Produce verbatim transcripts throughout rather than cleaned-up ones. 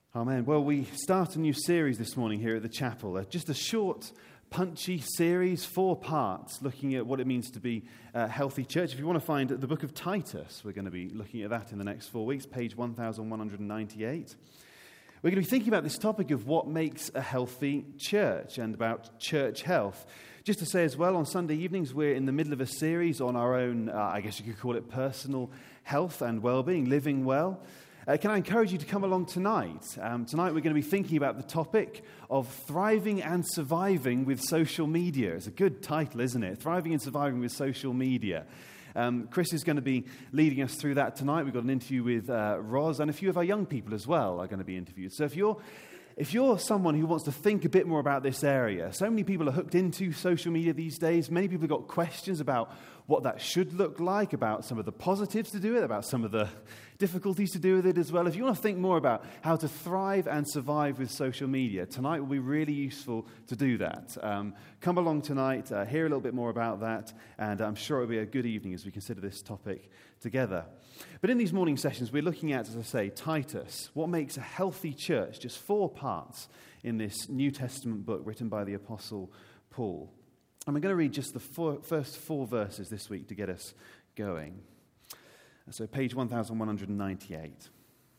Amen. Well, we start a new series this morning here at the chapel. Uh, just a short, punchy series, four parts, looking at what it means to be a healthy church. If you want to find the book of Titus, we're going to be looking at that in the next four weeks, page one thousand one hundred ninety-eight. We're going to be thinking about this topic of what makes a healthy church and about church health. Just to say as well, on Sunday evenings, we're in the middle of a series on our own, uh, I guess you could call it personal health and well-being, living well. Uh, can I encourage you to come along tonight? Um, tonight we're going to be thinking about the topic of thriving and surviving with social media. It's a good title, isn't it? Thriving and surviving with social media. Um, Chris is going to be leading us through that tonight. We've got an interview with uh, Roz, and a few of our young people as well are going to be interviewed. So if you're If you're someone who wants to think a bit more about this area, so many people are hooked into social media these days. Many people have got questions about what that should look like, about some of the positives to do it, about some of the difficulties to do with it as well. If you want to think more about how to thrive and survive with social media, tonight will be really useful to do that. Um, come along tonight, uh, hear a little bit more about that, and I'm sure it will be a good evening as we consider this topic together. But in these morning sessions, we're looking at, as I say, Titus, what makes a healthy church, just four parts in this New Testament book written by the Apostle Paul. And we're going to read just the four, first four verses this week to get us going. So page one thousand one hundred ninety-eight.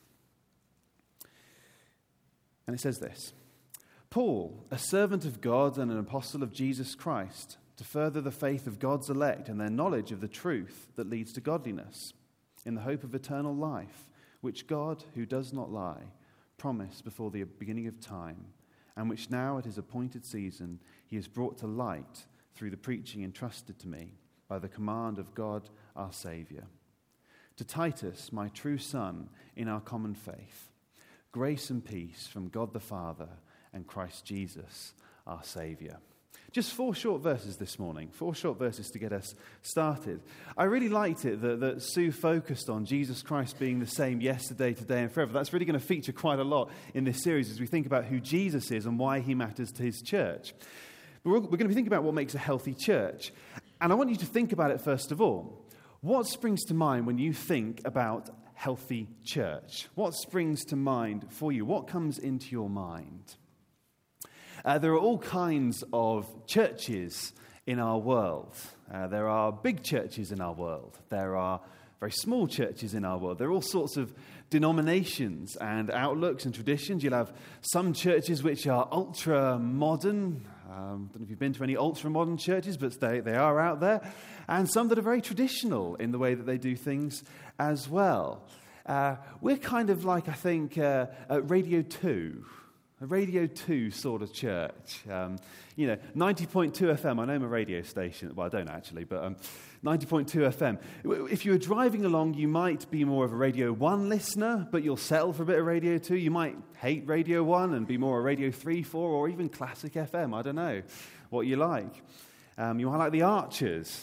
And it says this: Paul, a servant of God and an apostle of Jesus Christ, to further the faith of God's elect and their knowledge of the truth that leads to godliness, in the hope of eternal life, which God, who does not lie, promised before the beginning of time, and which now at his appointed season he has brought to light through the preaching entrusted to me by the command of God our Saviour. To Titus, my true son, in our common faith, grace and peace from God the Father and Christ Jesus our Saviour. Just four short verses this morning, four short verses to get us started. I really liked it that, that Sue focused on Jesus Christ being the same yesterday, today, and forever. That's really going to feature quite a lot in this series as we think about who Jesus is and why he matters to his church. But we're, we're going to be thinking about what makes a healthy church. And I want you to think about it first of all. What springs to mind when you think about healthy church? What springs to mind for you? What comes into your mind? Uh, there are all kinds of churches in our world. Uh, there are big churches in our world. There are very small churches in our world. There are all sorts of denominations and outlooks and traditions. You'll have some churches which are ultra-modern. Um, I don't know if you've been to any ultra-modern churches, but they, they are out there. And some that are very traditional in the way that they do things as well. Uh, we're kind of like, I think, uh, uh, Radio two. A Radio two sort of church. Um, you know, ninety point two F M. I know I'm a radio station. Well, I don't actually, but um, ninety point two F M. If you were driving along, you might be more of a Radio one listener, but you'll settle for a bit of Radio two. You might hate Radio one and be more a Radio three, four, or even Classic F M. I don't know what you like. Um, you might like the Archers.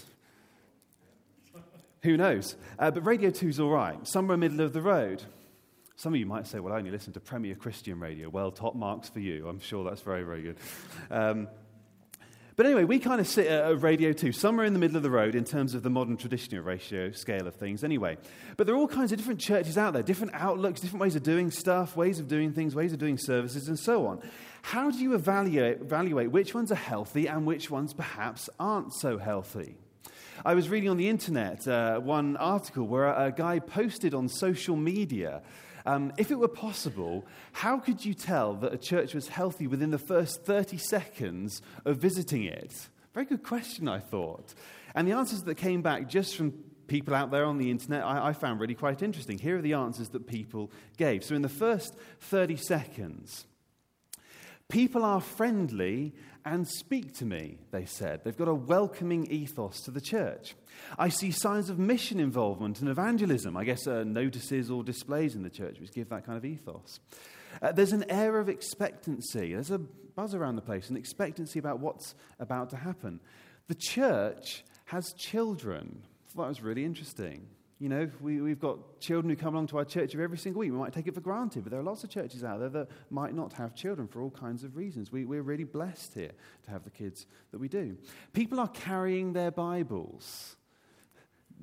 Who knows? Uh, but Radio two's all right. Somewhere middle of the road. Some of you might say, well, I only listen to Premier Christian Radio. Well, top marks for you. I'm sure that's very, very good. Um, but anyway, we kind of sit at Radio two, somewhere in the middle of the road in terms of the modern traditional ratio scale of things anyway. But there are all kinds of different churches out there, different outlooks, different ways of doing stuff, ways of doing things, ways of doing services, and so on. How do you evaluate, evaluate which ones are healthy and which ones perhaps aren't so healthy? I was reading on the internet uh, one article where a, a guy posted on social media, Um, if it were possible, how could you tell that a church was healthy within the first thirty seconds of visiting it? Very good question, I thought. And the answers that came back just from people out there on the internet, I, I found really quite interesting. Here are the answers that people gave. So in the first thirty seconds, people are friendly and speak to me, they said. They've got a welcoming ethos to the church. I see signs of mission involvement and evangelism. I guess uh, notices or displays in the church which give that kind of ethos. Uh, there's an air of expectancy. There's a buzz around the place, an expectancy about what's about to happen. The church has children. I thought that was really interesting. You know, we, we've got children who come along to our church every single week. We might take it for granted, but there are lots of churches out there that might not have children for all kinds of reasons. We, we're really blessed here to have the kids that we do. People are carrying their Bibles.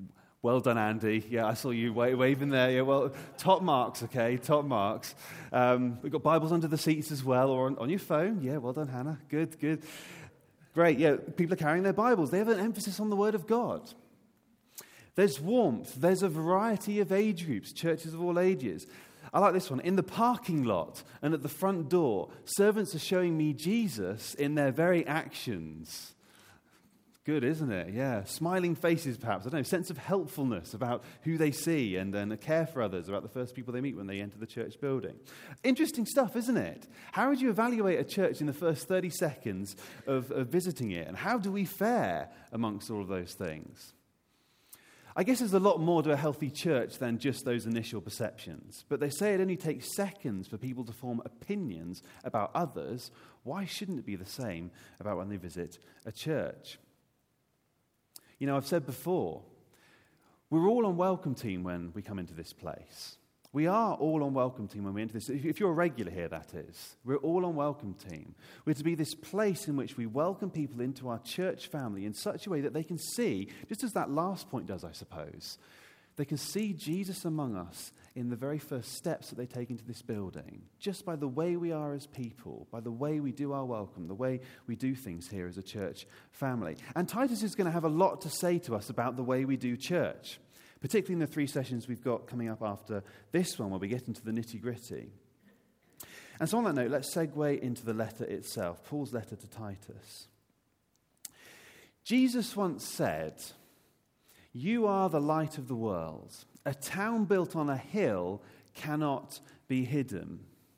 Well done, Andy. Yeah, I saw you wa- waving there. Yeah, well, top marks, okay, top marks. Um, we've got Bibles under the seats as well, or on, on your phone. Yeah, well done, Hannah. Good, good. Great, yeah, people are carrying their Bibles. They have an emphasis on the Word of God. There's warmth. There's a variety of age groups, churches of all ages. I like this one. In the parking lot and at the front door, servants are showing me Jesus in their very actions. Good, isn't it? Yeah. Smiling faces, perhaps. I don't know. Sense of helpfulness about who they see and then a care for others, about the first people they meet when they enter the church building. Interesting stuff, isn't it? How would you evaluate a church in the first thirty seconds of, of visiting it? And how do we fare amongst all of those things? I guess there's a lot more to a healthy church than just those initial perceptions. But they say it only takes seconds for people to form opinions about others. Why shouldn't it be the same about when they visit a church? You know, I've said before, we're all on welcome team when we come into this place. We are all on welcome team when we enter this. If you're a regular here, that is. We're all on welcome team. We're to be this place in which we welcome people into our church family in such a way that they can see, just as that last point does, I suppose, they can see Jesus among us in the very first steps that they take into this building, just by the way we are as people, by the way we do our welcome, the way we do things here as a church family. And Titus is going to have a lot to say to us about the way we do church, particularly in the three sessions we've got coming up after this one, where we get into the nitty-gritty. And so on that note, let's segue into the letter itself, Paul's letter to Titus. Jesus once said, "You are the light of the world. A town built on a hill cannot be hidden."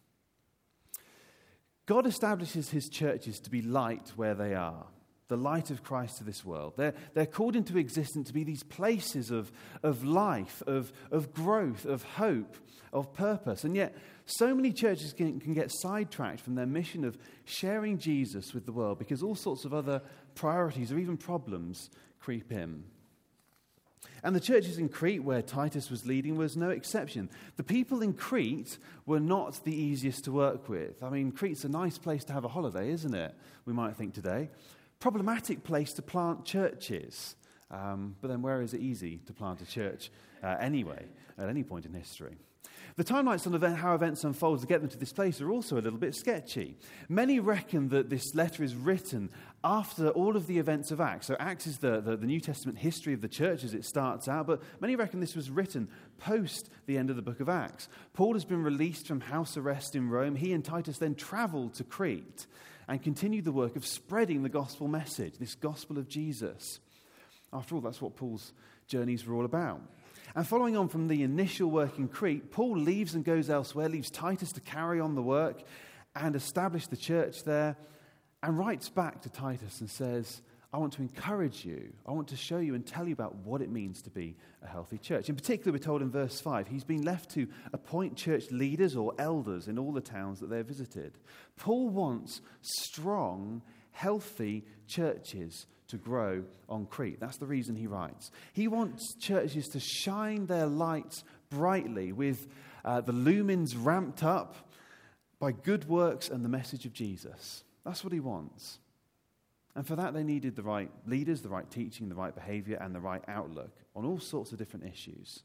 God establishes his churches to be light where they are, the light of Christ to this world. They're, they're called into existence to be these places of, of life, of, of growth, of hope, of purpose. And yet, so many churches can, can get sidetracked from their mission of sharing Jesus with the world because all sorts of other priorities or even problems creep in. And the churches in Crete, where Titus was leading, was no exception. The people in Crete were not the easiest to work with. I mean, Crete's a nice place to have a holiday, isn't it? We might think today. Problematic place to plant churches. Um, but then where is it easy to plant a church uh, anyway, at any point in history? The timelines on event, how events unfold to get them to this place are also a little bit sketchy. Many reckon that this letter is written after all of the events of Acts. So Acts is the, the, the New Testament history of the church as it starts out, but many reckon this was written post the end of the book of Acts. Paul has been released from house arrest in Rome. He and Titus then traveled to Crete and continued the work of spreading the gospel message, this gospel of Jesus. After all, that's what Paul's journeys were all about. And following on from the initial work in Crete, Paul leaves and goes elsewhere, leaves Titus to carry on the work and establish the church there, and writes back to Titus and says, I want to encourage you, I want to show you and tell you about what it means to be a healthy church. In particular, we're told in verse five, he's been left to appoint church leaders or elders in all the towns that they've visited. Paul wants strong, healthy churches to grow on Crete. That's the reason he writes. He wants churches to shine their lights brightly with uh, the lumens ramped up by good works and the message of Jesus. That's what he wants. And for that they needed the right leaders, the right teaching, the right behavior, and the right outlook on all sorts of different issues.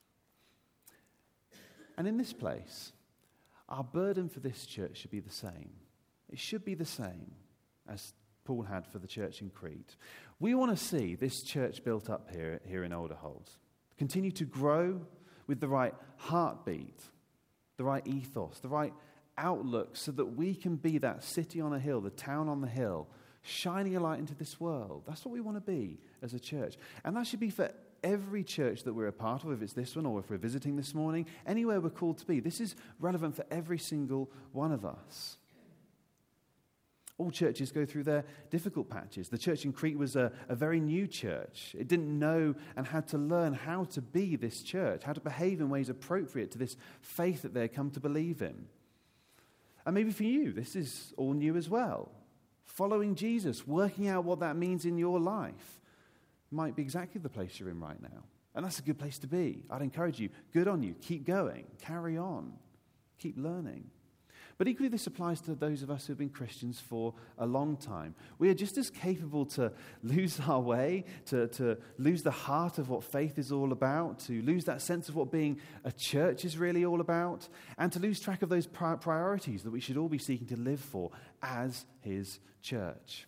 And in this place, our burden for this church should be the same. It should be the same as Paul had for the church in Crete. We want to see this church built up here, here in Alderholt continue to grow with the right heartbeat, the right ethos, the right outlook, so that we can be that city on a hill, the town on the hill, shining a light into this world. That's what we want to be as a church. And that should be for every church that we're a part of, if it's this one or if we're visiting this morning, anywhere we're called to be. This is relevant for every single one of us. All churches go through their difficult patches. The church in Crete was a, a very new church. It didn't know and had to learn how to be this church, how to behave in ways appropriate to this faith that they had come to believe in. And maybe for you, this is all new as well. Following Jesus, working out what that means in your life, might be exactly the place you're in right now. And that's a good place to be. I'd encourage you, good on you, keep going, carry on, keep learning. But equally, this applies to those of us who have been Christians for a long time. We are just as capable to lose our way, to, to lose the heart of what faith is all about, to lose that sense of what being a church is really all about, and to lose track of those pri- priorities that we should all be seeking to live for as his church.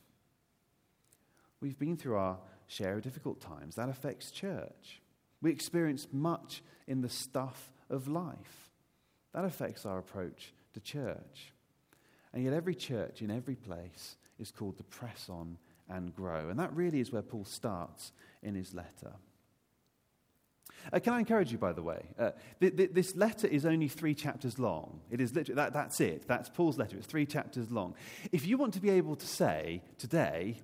We've been through our share of difficult times. That affects church. We experience much in the stuff of life. That affects our approach to church. And yet every church in every place is called to press on and grow. And that really is where Paul starts in his letter. Uh, can I encourage you, by the way? Uh, th- th- this letter is only three chapters long. It is literally, that, that's it. That's Paul's letter. It's three chapters long. If you want to be able to say today,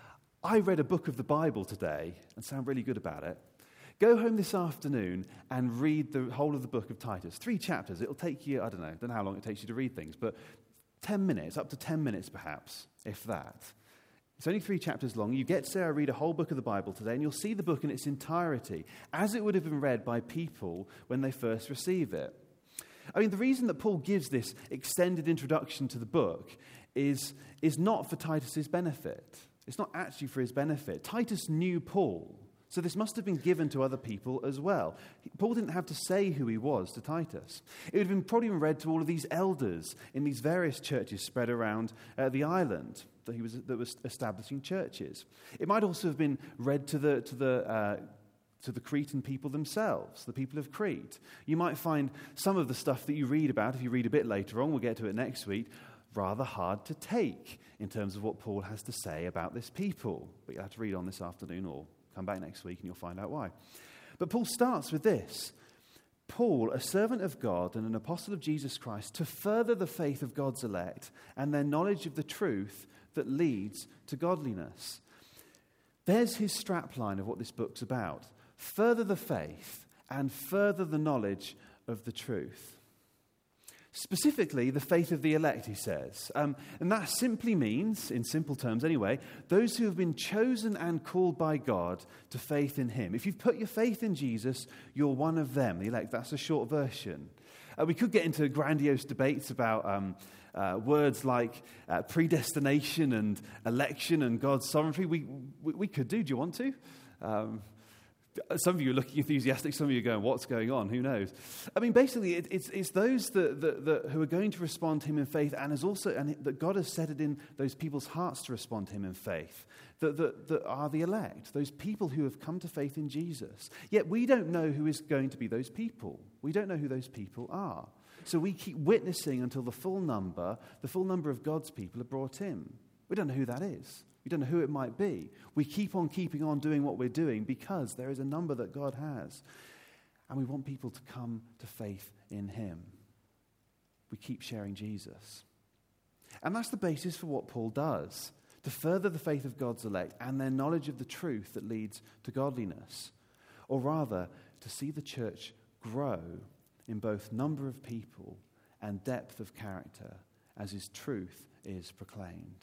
I read a book of the Bible today, and sound really good about it, go home this afternoon and read the whole of the book of Titus. Three chapters. It'll take you, I don't know, I don't know how long it takes you to read things, but ten minutes, up to ten minutes perhaps, if that. It's only three chapters long. You get Sarah, read a whole book of the Bible today, and you'll see the book in its entirety, as it would have been read by people when they first receive it. I mean, the reason that Paul gives this extended introduction to the book is, is not for Titus's benefit. It's not actually for his benefit. Titus knew Paul. So this must have been given to other people as well. Paul didn't have to say who he was to Titus. It would have been probably been read to all of these elders in these various churches spread around uh, the island that he was that was establishing churches. It might also have been read to the to the uh, to the Cretan people themselves, the people of Crete. You might find some of the stuff that you read about, if you read a bit later on, we'll get to it next week, rather hard to take in terms of what Paul has to say about this people. But you'll have to read on this afternoon or come back next week and you'll find out why. But Paul starts with this. Paul, a servant of God and an apostle of Jesus Christ, to further the faith of God's elect and their knowledge of the truth that leads to godliness. There's his strapline of what this book's about. Further the faith and further the knowledge of the truth. Specifically, the faith of the elect, he says. Um, and that simply means, in simple terms anyway, those who have been chosen and called by God to faith in him. If you've put your faith in Jesus, you're one of them, the elect. That's a short version. Uh, we could get into grandiose debates about um, uh, words like uh, predestination and election and God's sovereignty. We, we, we could do. Do you want to? Um Some of you are looking enthusiastic, some of you are going, what's going on? Who knows? I mean, basically, it, it's, it's those that, that, that who are going to respond to him in faith, and is also and that God has set it in those people's hearts to respond to him in faith, that, that, that are the elect, those people who have come to faith in Jesus. Yet we don't know who is going to be those people. We don't know who those people are. So we keep witnessing until the full number, the full number of God's people are brought in. We don't know who that is. We don't know who it might be. We keep on keeping on doing what we're doing because there is a number that God has. And we want people to come to faith in him. We keep sharing Jesus. And that's the basis for what Paul does, to further the faith of God's elect and their knowledge of the truth that leads to godliness. Or rather, to see the church grow in both number of people and depth of character as his truth is proclaimed.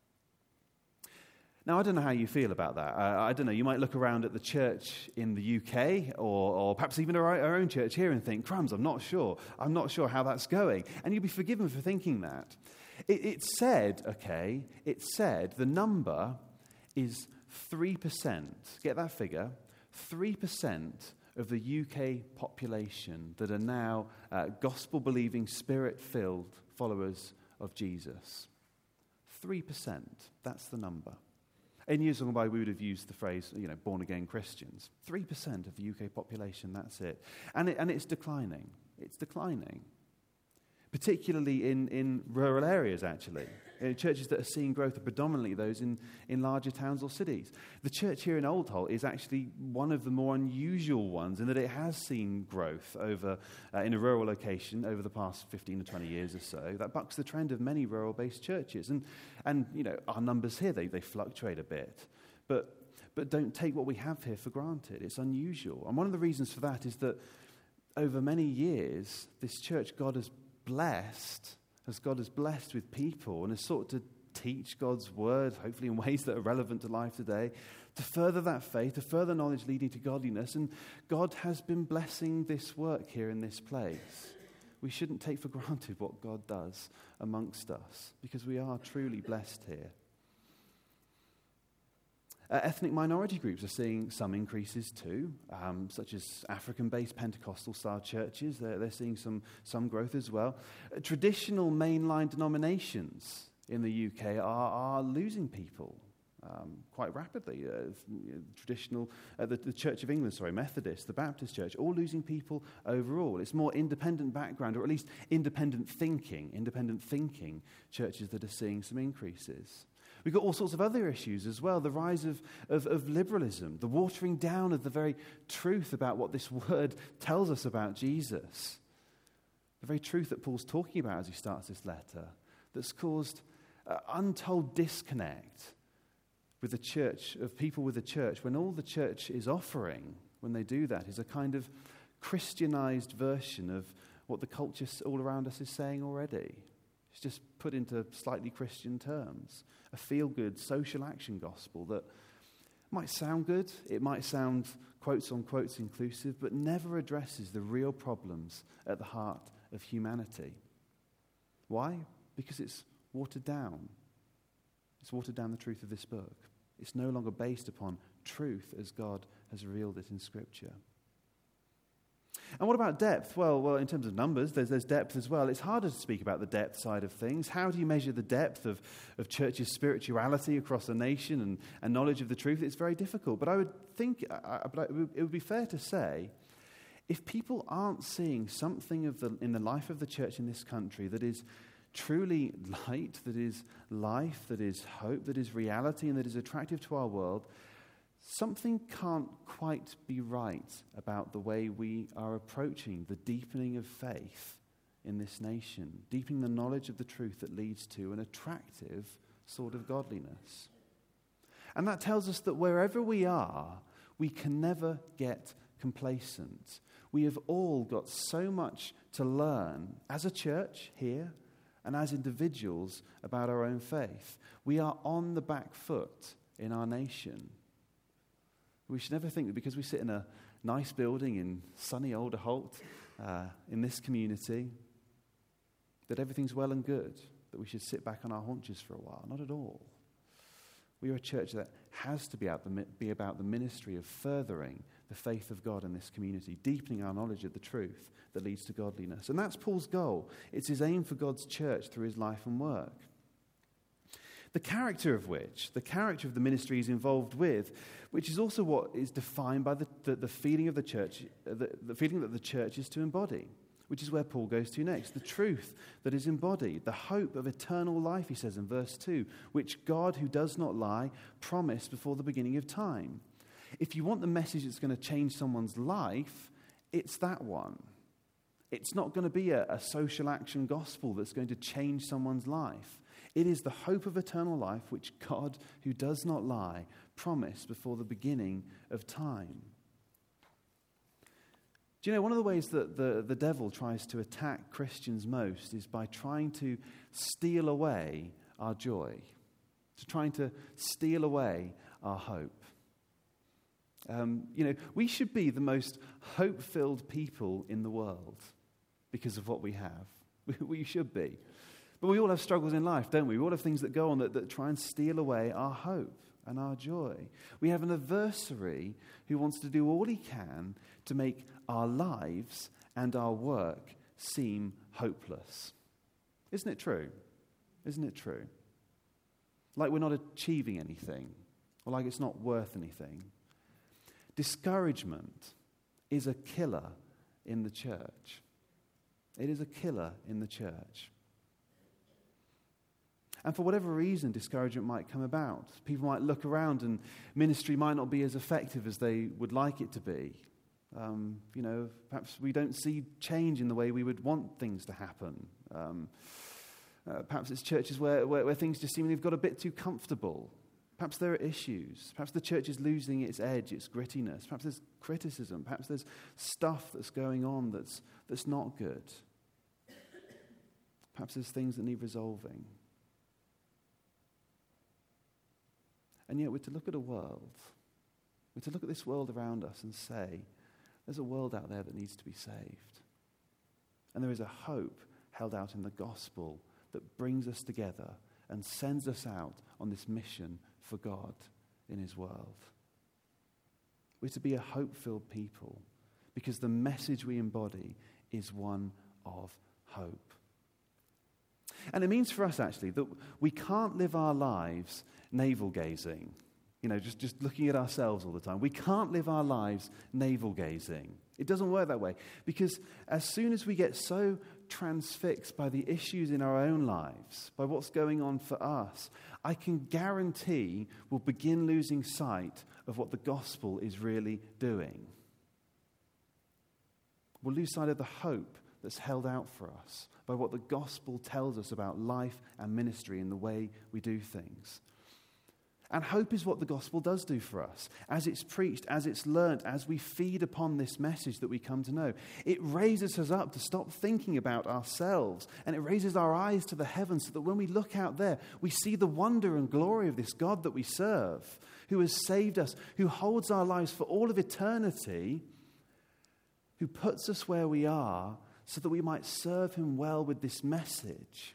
Now, I don't know how you feel about that. Uh, I don't know, you might look around at the church in the U K or, or perhaps even our, our own church here and think, crumbs, I'm not sure. I'm not sure how that's going. And you'll be forgiven for thinking that. It, it said, okay, it said the number is three percent. Get that figure? three percent of the U K population that are now uh, gospel-believing, spirit-filled followers of Jesus. three percent. That's the number. In years gone by, we would have used the phrase, you know, born-again Christians. three percent of the U K population, that's it. And, it. and it's declining. It's declining. Particularly in, in rural areas, actually. In churches that are seeing growth are predominantly those in, in larger towns or cities. The church here in Old Hull is actually one of the more unusual ones in that it has seen growth over uh, in a rural location over the past fifteen to twenty years or so. That bucks the trend of many rural-based churches. And, and you know, our numbers here, they, they fluctuate a bit. But, but don't take what we have here for granted. It's unusual. And one of the reasons for that is that over many years, this church God has blessed, as God has blessed with people and has sought to teach God's word, hopefully in ways that are relevant to life today, to further that faith, to further knowledge leading to godliness. And God has been blessing this work here in this place. we shouldn't take for granted what God does amongst us, because we are truly blessed here. Uh, ethnic minority groups are seeing some increases too, um, such as African-based Pentecostal-style churches. They're, they're seeing some, some growth as well. Uh, traditional mainline denominations in the U K are, are losing people um, quite rapidly. Uh, traditional, uh, the, the Church of England, sorry, Methodist, the Baptist Church, all losing people overall. It's more independent background, or at least independent thinking, independent thinking churches that are seeing some increases. We've got all sorts of other issues as well. The rise of, of, of liberalism, the watering down of the very truth about what this word tells us about Jesus. The very truth that Paul's talking about as he starts this letter, that's caused uh, untold disconnect with the church, of people with the church, when all the church is offering, when they do that, is a kind of Christianized version of what the culture all around us is saying already. It's just put into slightly Christian terms. A feel-good social action gospel that might sound good, it might sound quotes on quotes inclusive, but never addresses the real problems at the heart of humanity. Why? Because it's watered down. It's watered down the truth of this book. It's no longer based upon truth as God has revealed it in Scripture. And what about depth? Well, well, in terms of numbers, there's, there's depth as well. It's harder to speak about the depth side of things. How do you measure the depth of, of churches' spirituality across a nation and, and knowledge of the truth? It's very difficult. But I would think, I, but it would, it would be fair to say, if people aren't seeing something of the, in the life of the church in this country that is truly light, that is life, that is hope, that is reality, and that is attractive to our world, something can't quite be right about the way we are approaching the deepening of faith in this nation, deepening the knowledge of the truth that leads to an attractive sort of godliness. And that tells us that wherever we are, we can never get complacent. We have all got so much to learn as a church here and as individuals about our own faith. We are on the back foot in our nation. We should never think that because we sit in a nice building in sunny Alderholt, uh, in this community, that everything's well and good, that we should sit back on our haunches for a while. Not at all. We are a church that has to be, out the, be about the ministry of furthering the faith of God in this community, deepening our knowledge of the truth that leads to godliness. And that's Paul's goal. It's his aim for God's church through his life and work. The character of which, the character of the ministry he's involved with, which is also what is defined by the, the, the feeling of the church, the, the feeling that the church is to embody, which is where Paul goes to next. The truth that is embodied, the hope of eternal life, he says in verse two, which God, who does not lie, promised before the beginning of time. If you want the message that's going to change someone's life, it's that one. It's not going to be a, a social action gospel that's going to change someone's life. It is the hope of eternal life which God, who does not lie, promised before the beginning of time. Do you know, one of the ways that the, the devil tries to attack Christians most is by trying to steal away our joy, to trying to steal away our hope. Um, you know, we should be the most hope-filled people in the world because of what we have. We, we should be. But we all have struggles in life, don't we? We all have things that go on that, that try and steal away our hope and our joy. We have an adversary who wants to do all he can to make our lives and our work seem hopeless. Isn't it true? Isn't it true? Like we're not achieving anything, or like it's not worth anything. Discouragement is a killer in the church. It is a killer in the church. And for whatever reason, discouragement might come about. People might look around and ministry might not be as effective as they would like it to be. Um, you know, perhaps we don't see change in the way we would want things to happen. Um, uh, perhaps it's churches where, where, where things just seemingly have got a bit too comfortable. Perhaps there are issues. Perhaps the church is losing its edge, its grittiness. Perhaps there's criticism. Perhaps there's stuff that's going on that's, that's not good. Perhaps there's things that need resolving. And yet we're to look at a world, we're to look at this world around us and say, there's a world out there that needs to be saved. And there is a hope held out in the gospel that brings us together and sends us out on this mission for God in his world. We're to be a hope-filled people because the message we embody is one of hope. And it means for us, actually, that we can't live our lives navel-gazing, you know, just, just looking at ourselves all the time. We can't live our lives navel-gazing. It doesn't work that way because as soon as we get so transfixed by the issues in our own lives, by what's going on for us, I can guarantee we'll begin losing sight of what the gospel is really doing. We'll lose sight of the hope that's held out for us by what the gospel tells us about life and ministry and the way we do things. And hope is what the gospel does do for us. As it's preached, as it's learnt, as we feed upon this message that we come to know, it raises us up to stop thinking about ourselves, and it raises our eyes to the heavens so that when we look out there, we see the wonder and glory of this God that we serve, who has saved us, who holds our lives for all of eternity, who puts us where we are so that we might serve him well with this message.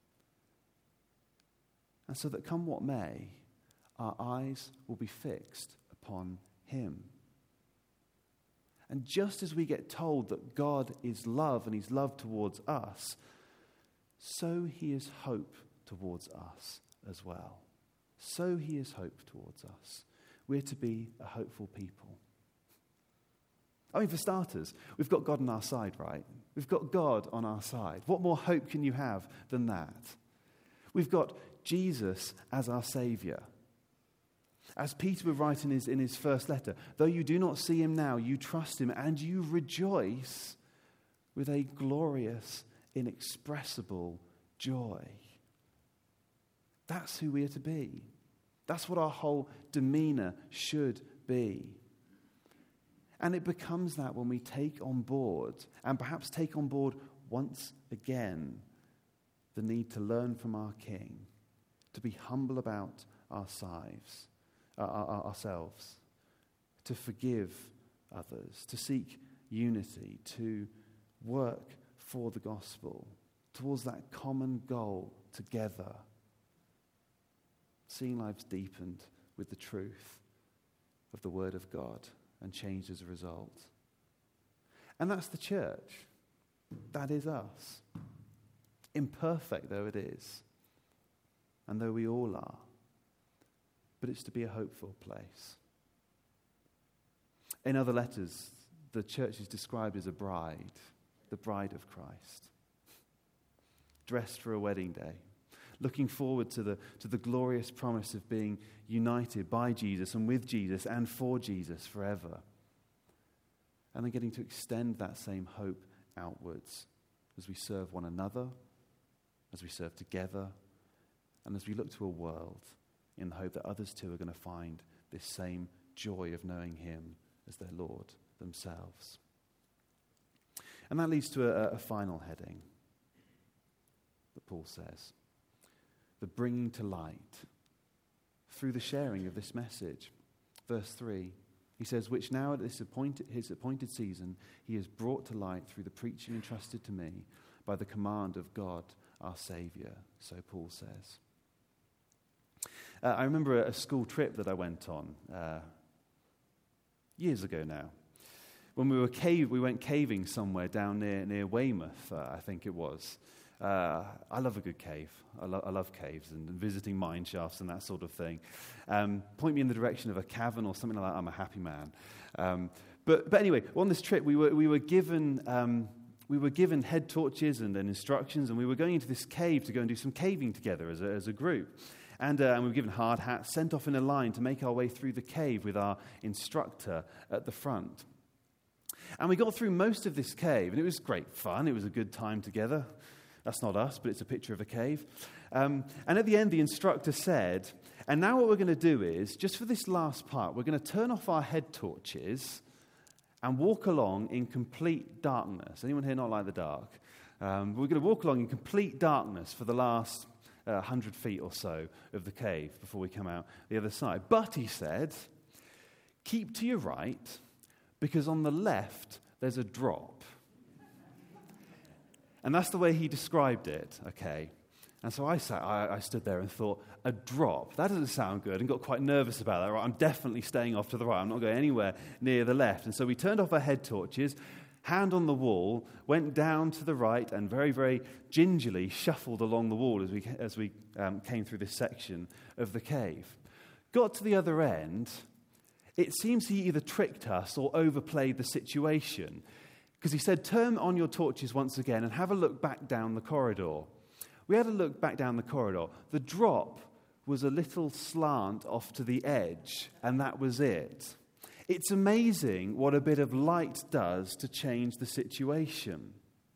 And so that come what may, our eyes will be fixed upon him. And just as we get told that God is love and he's love towards us, so he is hope towards us as well. So he is hope towards us. We're to be a hopeful people. I mean, for starters, we've got God on our side, right? We've got God on our side. What more hope can you have than that? We've got Jesus as our Saviour. As Peter would write in his, in his first letter, though you do not see him now, you trust him and you rejoice with a glorious, inexpressible joy. That's who we are to be. That's what our whole demeanour should be. And it becomes that when we take on board, and perhaps take on board once again, the need to learn from our King, to be humble about our sides. Uh, our, ourselves, to forgive others, to seek unity, to work for the gospel, towards that common goal together, seeing lives deepened with the truth of the Word of God and changed as a result. And that's the church. That is us. Imperfect though it is, and though we all are. But it's to be a hopeful place. In other letters, the church is described as a bride, the bride of Christ, dressed for a wedding day, looking forward to the, to the glorious promise of being united by Jesus and with Jesus and for Jesus forever. And then getting to extend that same hope outwards as we serve one another, as we serve together, and as we look to a world in the hope that others too are going to find this same joy of knowing him as their Lord themselves. And that leads to a, a final heading that Paul says, the bringing to light through the sharing of this message. Verse three, he says, which now at this appointed, his appointed season he has brought to light through the preaching entrusted to me by the command of God our Saviour, so Paul says. Uh, I remember a school trip that I went on uh, years ago now. When we were cave, we went caving somewhere down near near Weymouth, uh, I think it was. Uh, I love a good cave. I, lo- I love caves and visiting mine shafts and that sort of thing. Um, point me in the direction of a cavern or something like that. I'm a happy man. Um, but but anyway, on this trip we were we were given um, we were given head torches and, and instructions, and we were going into this cave to go and do some caving together as a, as a group. And, uh, and we were given hard hats, sent off in a line to make our way through the cave with our instructor at the front. And we got through most of this cave, and it was great fun. It was a good time together. That's not us, but it's a picture of a cave. Um, and at the end, the instructor said, and now what we're going to do is, just for this last part, we're going to turn off our head torches and walk along in complete darkness. Anyone here not like the dark? Um, we're going to walk along in complete darkness for the last Uh, one hundred feet or so of the cave before we come out the other side. But, he said, keep to your right, because on the left there's a drop. And that's the way he described it, okay? And so I sat, I, I stood there and thought, a drop, that doesn't sound good, and got quite nervous about that. Right, I'm definitely staying off to the right. I'm not going anywhere near the left. And so we turned off our head torches, hand on the wall, went down to the right, and very, very gingerly shuffled along the wall as we as we um, came through this section of the cave. Got to the other end. It seems he either tricked us or overplayed the situation, because he said, turn on your torches once again and have a look back down the corridor. We had a look back down the corridor. The drop was a little slant off to the edge, and that was it. It's amazing what a bit of light does to change the situation.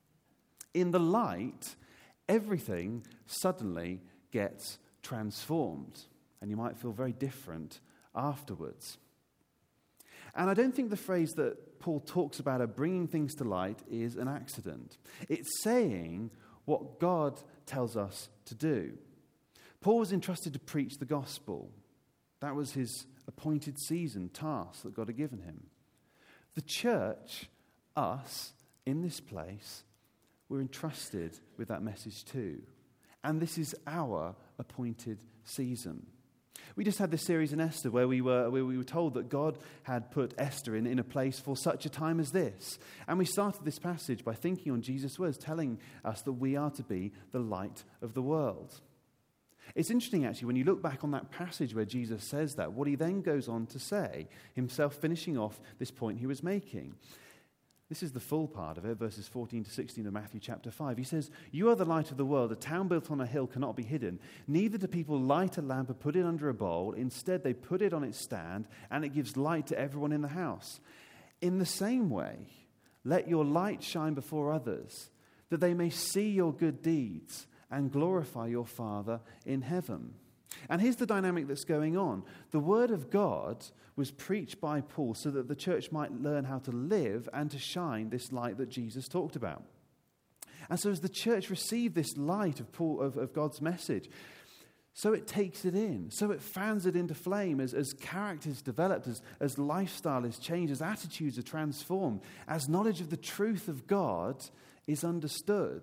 In the light, everything suddenly gets transformed, and you might feel very different afterwards. And I don't think the phrase that Paul talks about of bringing things to light is an accident. It's saying what God tells us to do. Paul was entrusted to preach the gospel. That was his appointed season, task that God had given him. The church, us, in this place, we're entrusted with that message too. And this is our appointed season. We just had this series in Esther where we were where we were told that God had put Esther in, in a place for such a time as this. And we started this passage by thinking on Jesus' words, telling us that we are to be the light of the world. It's interesting, actually, when you look back on that passage where Jesus says that, what he then goes on to say, himself finishing off this point he was making. This is the full part of it, verses fourteen to sixteen of Matthew chapter five. He says, "You are the light of the world. A town built on a hill cannot be hidden. Neither do people light a lamp or put it under a bowl. Instead, they put it on its stand, and it gives light to everyone in the house. In the same way, let your light shine before others, that they may see your good deeds and glorify your Father in heaven." And here's the dynamic that's going on. The word of God was preached by Paul so that the church might learn how to live and to shine this light that Jesus talked about. And so as the church received this light of Paul of, of God's message, so it takes it in, so it fans it into flame as, as characters developed, as, as lifestyle is changed, as attitudes are transformed, as knowledge of the truth of God is understood.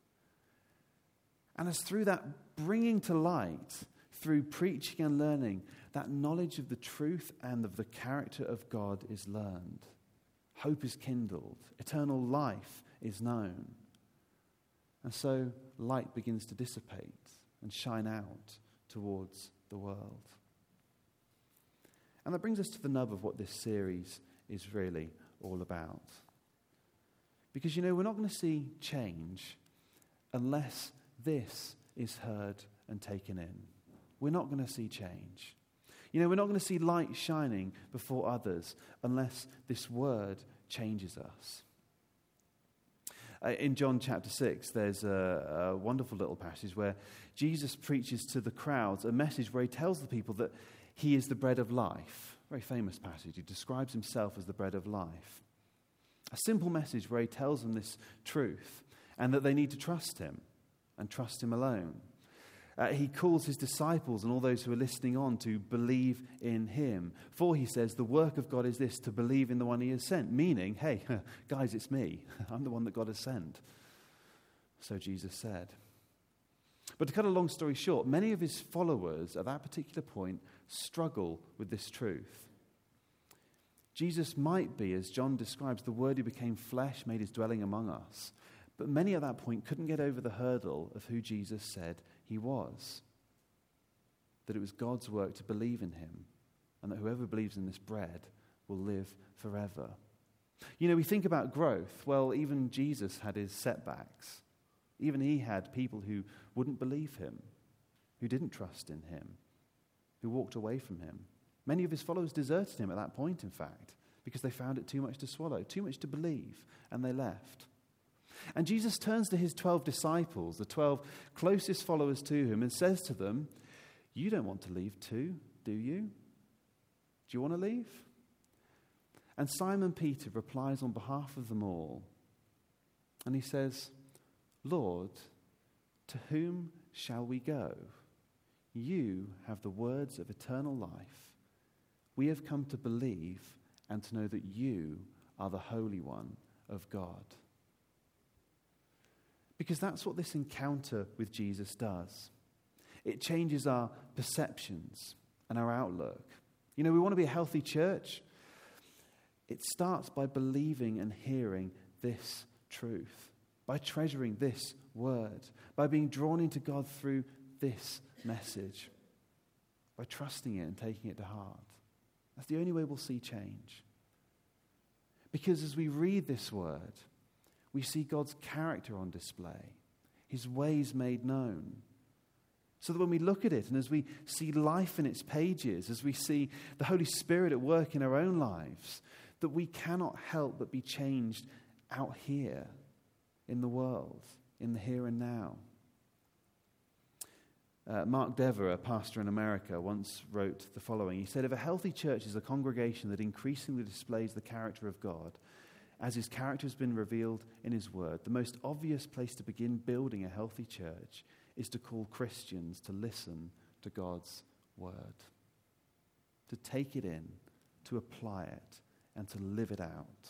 And as through that bringing to light, through preaching and learning, that knowledge of the truth and of the character of God is learned. Hope is kindled. Eternal life is known. And so light begins to dissipate and shine out towards the world. And that brings us to the nub of what this series is really all about. Because, you know, we're not going to see change unless this is heard and taken in. We're not going to see change. You know, we're not going to see light shining before others unless this word changes us. Uh, in John chapter six, there's a, a wonderful little passage where Jesus preaches to the crowds a message where he tells the people that he is the bread of life. Very famous passage. He describes himself as the bread of life. A simple message where he tells them this truth and that they need to trust him and trust him alone. Uh, he calls his disciples and all those who are listening on to believe in him. For, he says, the work of God is this, to believe in the one he has sent. Meaning, hey, guys, it's me. I'm the one that God has sent. So Jesus said. But to cut a long story short, many of his followers at that particular point struggle with this truth. Jesus might be, as John describes, the Word who became flesh, made his dwelling among us. But many at that point couldn't get over the hurdle of who Jesus said he was. That it was God's work to believe in him, and that whoever believes in this bread will live forever. You know, we think about growth. Well, even Jesus had his setbacks. Even he had people who wouldn't believe him, who didn't trust in him, who walked away from him. Many of his followers deserted him at that point, in fact, because they found it too much to swallow, too much to believe, and they left. And Jesus turns to his twelve disciples, the twelve closest followers to him, and says to them, you don't want to leave too, do you? Do you want to leave? And Simon Peter replies on behalf of them all, and he says, Lord, to whom shall we go? You have the words of eternal life. We have come to believe and to know that you are the Holy One of God. Because that's what this encounter with Jesus does. It changes our perceptions and our outlook. You know, we want to be a healthy church. It starts by believing and hearing this truth, by treasuring this word, by being drawn into God through this message, by trusting it and taking it to heart. That's the only way we'll see change. Because as we read this word, we see God's character on display, his ways made known. So that when we look at it and as we see life in its pages, as we see the Holy Spirit at work in our own lives, that we cannot help but be changed out here in the world, in the here and now. Uh, Mark Dever, a pastor in America, once wrote the following. He said, "If a healthy church is a congregation that increasingly displays the character of God, as his character has been revealed in his word, the most obvious place to begin building a healthy church is to call Christians to listen to God's word, to take it in, to apply it, and to live it out."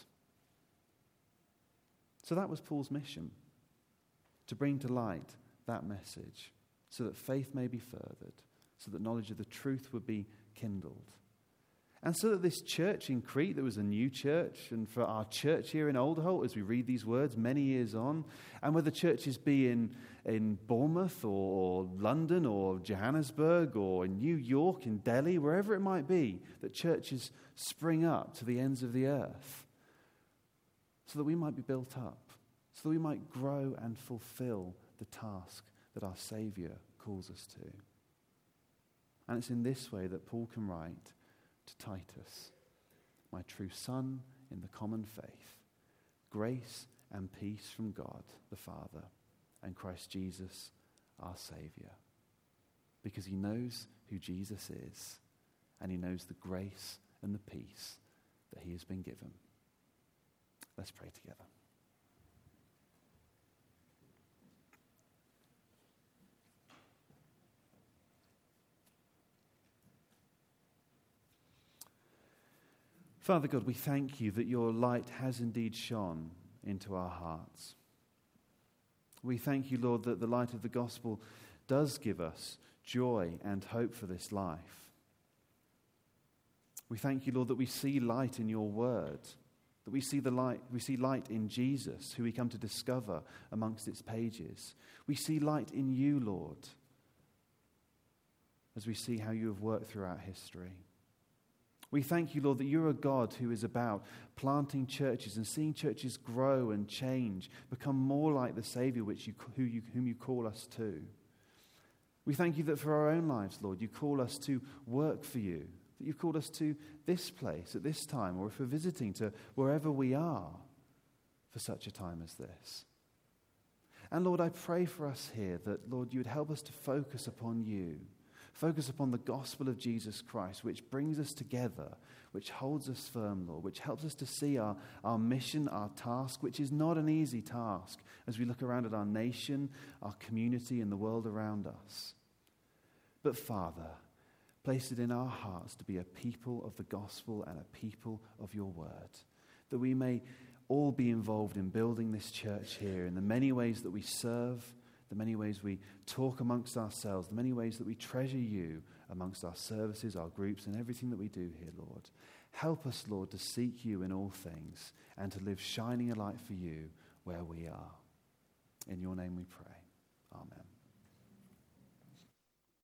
So that was Paul's mission, to bring to light that message, so that faith may be furthered, so that knowledge of the truth would be kindled. And so that this church in Crete, that was a new church, and for our church here in Alderholt, as we read these words many years on, and whether churches be in, in Bournemouth or, or London or Johannesburg or in New York, in Delhi, wherever it might be, that churches spring up to the ends of the earth, so that we might be built up, so that we might grow and fulfill the task that our Saviour calls us to. And it's in this way that Paul can write to Titus, "My true son in the common faith, grace and peace from God the Father and Christ Jesus our Saviour." Because he knows who Jesus is, and he knows the grace and the peace that he has been given. Let's pray together. Father God, we thank you that your light has indeed shone into our hearts. We thank you, Lord, that the light of the gospel does give us joy and hope for this life. We thank you, Lord, that we see light in your word, that we see the light, we see light in Jesus, who we come to discover amongst its pages. We see light in you, Lord, as we see how you have worked throughout history. We thank you, Lord, that you're a God who is about planting churches and seeing churches grow and change, become more like the Saviour which you, who you, whom you call us to. We thank you that for our own lives, Lord, you call us to work for you, that you've called us to this place at this time, or if we're visiting, to wherever we are for such a time as this. And Lord, I pray for us here that, Lord, you would help us to focus upon you. Focus upon the gospel of Jesus Christ, which brings us together, which holds us firm, Lord, which helps us to see our, our mission, our task, which is not an easy task as we look around at our nation, our community, and the world around us. But Father, place it in our hearts to be a people of the gospel and a people of your word, that we may all be involved in building this church here in the many ways that we serve, the many ways we talk amongst ourselves, the many ways that we treasure you amongst our services, our groups, and everything that we do here, Lord. Help us, Lord, to seek you in all things and to live shining a light for you where we are. In your name we pray. Amen.